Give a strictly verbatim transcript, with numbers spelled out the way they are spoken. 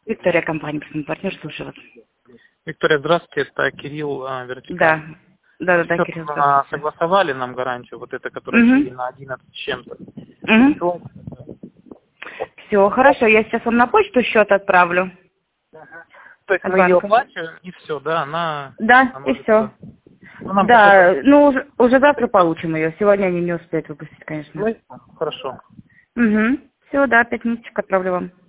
Виктория, компания «Партнер», слушаю вас. Виктория, здравствуйте, это Кирилл, а, Вертикаль. Да, да, да, да, Всё, Кирилл, а, здравствуйте. согласовали нам гарантию, вот это, которая Угу. на одиннадцать с чем-то. Угу. Все, хорошо, я сейчас вам на почту счет отправлю. То есть От мы ее банка. оплатим, и все, да, она... Да, она и может, все. ну, нам Да, какой-то... ну уже, уже завтра получим ее. Сегодня они не успеют выпустить, конечно. Ну, хорошо. Угу. Все, да, пять минуточек отправлю вам.